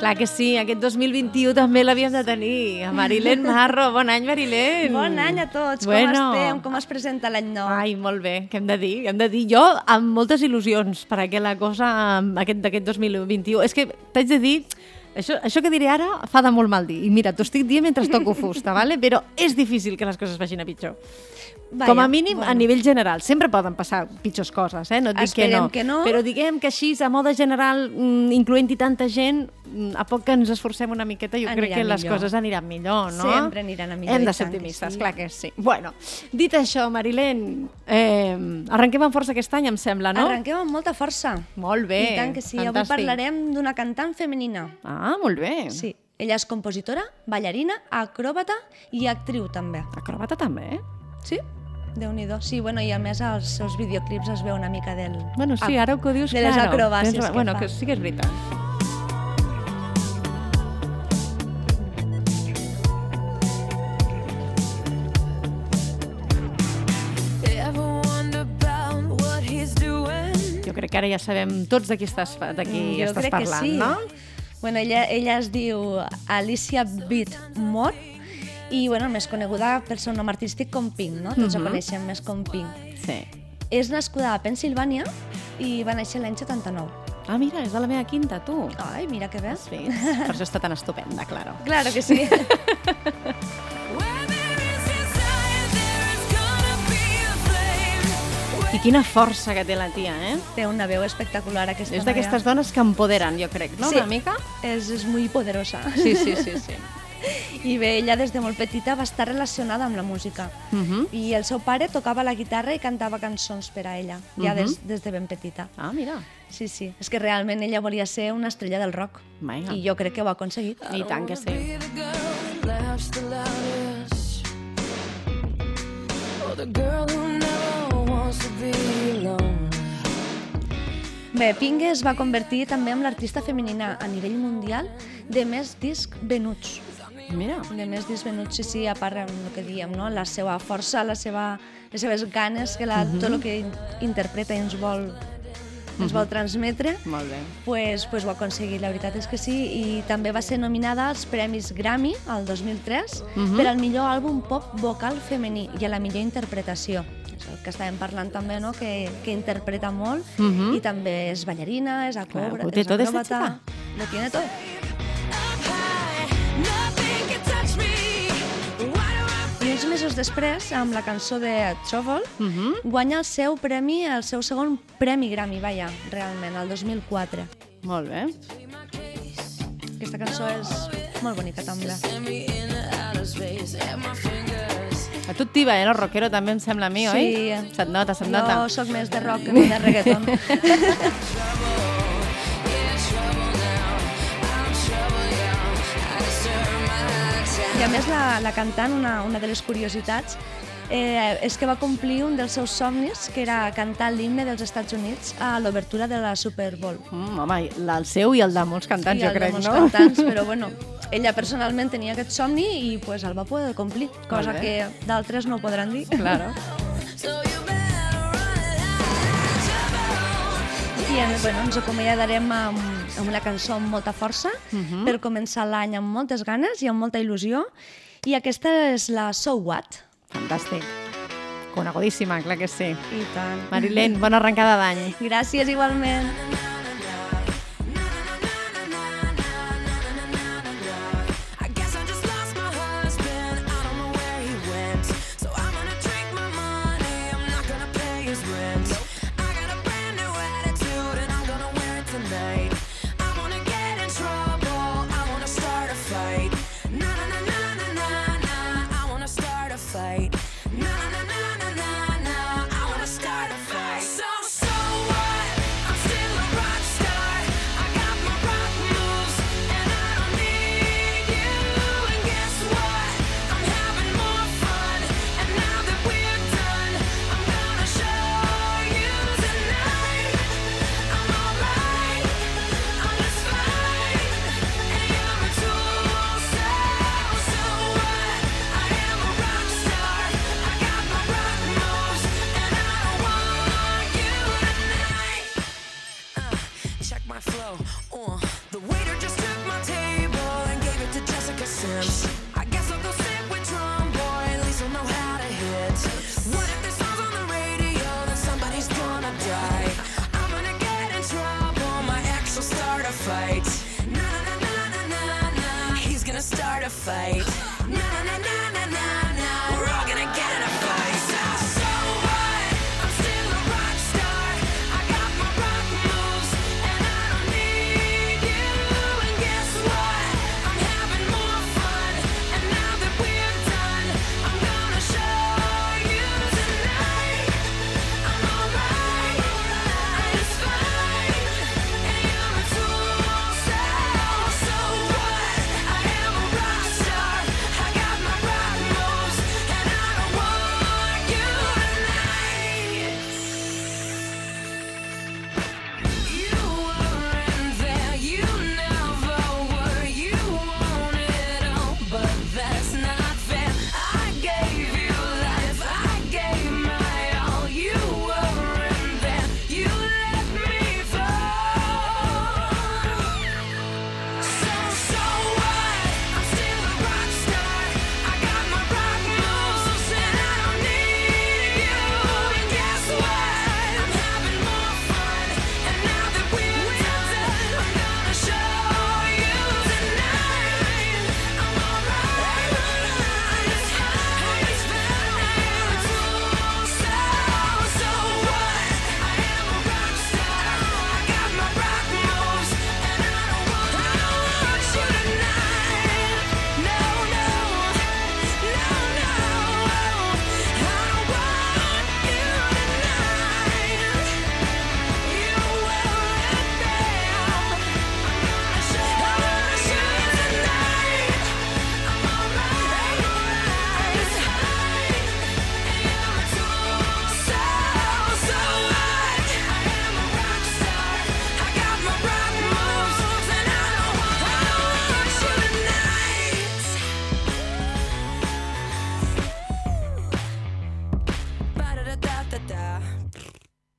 Clar que sí, aquest 2021 també l'havíem de tenir. A Marilén Marro. Bon any, Marilén. Bon any a tots. Bueno. Com estem? Com es presenta l'any nou? Ai, molt bé. Què hem de dir? Hem de dir jo amb moltes il·lusions per aquella cosa d'aquest 2021. És que t'haig de dir... Això que diré ara fa de molt mal dir. I mira, t'ho estic dient mentre toco fusta, ¿vale? Però és difícil que les coses vagin a pitjor. Vaja, com a mínim, a nivell general. Sempre poden passar pitjors coses, no et dic Esperem que no. Però diguem que així, a mode general, incloent-hi tanta gent, a poc que ens esforcem una miqueta, jo crec que les coses aniran millor, no? Sempre aniran a millor. Hem de ser optimistes, clar que sí. Bueno, dit això, Marilén, arrenquem amb força aquest any, em sembla, no? Arrenquem amb molta força. Molt bé, I tant que sí. fantàstic. Avui parlarem d'una cantant femenina. Ah, molt bé. Sí. Ella és compositora, ballarina, acròbata i actriu també. Acròbata també, Sí? Déu-n'hi-do. Sí, bueno, i a més als seus videoclips es veu una mica del... Bueno, sí, ara que ho dius, de les claro. acrobàcies que bueno, fa. que sí que és veritat. Jo crec que ara ja sabem tots de qui estàs parlant, sí. no? Bueno, ella es diu Alicia Beat-Moore i, bueno, més coneguda per seu nom artístic com Pink, no? Tots la coneixem més com Pink. Sí. És nascuda a Pensilvània i va néixer l'any 79. Ah, mira, és de la meva quinta, tu. Ai, mira que bé. Sí, per això està tan estupenda, claro. Claro que sí. I quina força que té la tia, eh? Té una veu espectacular, aquesta És d'aquestes dones que empoderen, jo crec, no? Sí. Una mica? És muy poderosa. Sí. I bé, ella des de molt petita va estar relacionada amb la música. I el seu pare tocava la guitarra i cantava cançons per a ella, ja des de ben petita. Ah, mira. Sí. És que realment ella volia ser una estrella del rock. Vinga. I jo crec que ho ha aconseguit. I tant que sí. Bé, Pink es va convertir també en l'artista femenina a nivell mundial de més discs venuts. Mira. De més discs venuts, sí, a part del que diem, no? La seva força, les seves ganes, que tot el que interpreta i ens vol transmetre, Molt bé. pues ho ha aconseguit, la veritat és que sí, i també va ser nominada als Premis Grammy el 2003 per al millor àlbum pop vocal femení i a la millor interpretació. És el que estàvem parlant també, no? Que interpreta molt i també és ballarina, és Claro, ho té tot, esta acròbata, lo tiene tot. I uns mesos després, amb la cançó de Trouble, guanya el seu segon premi Grammy, realment, el 2004. Molt bé. Aquesta cançó és molt bonica, també. A tu et tiba, lo rockero també em sembla a mi, oi? Sí. Se't nota. Jo sóc més de rock que no de reggaeton. I a més, la cantant, una de les curiositats, és que va complir un dels seus somnis, que era cantar l'himne dels Estats Units a l'obertura de la Super Bowl. Home, el seu i el de molts cantants, jo crec, no? I el de molts cantants, però bueno, ella personalment tenia aquest somni i pues, el va poder complir, cosa que d'altres no ho podran dir. Claro. I bueno, ens acomiadarem amb una cançó amb molta força per començar l'any amb moltes ganes i amb molta il·lusió. I aquesta és la So What. Fantàstic. Conegudíssima, clar que sí. I tant. Marilén, bona arrencada d'any. Gràcies, igualment. So what? I'm still around. right. Na na na na na na na. He's gonna start a fight. Na na na na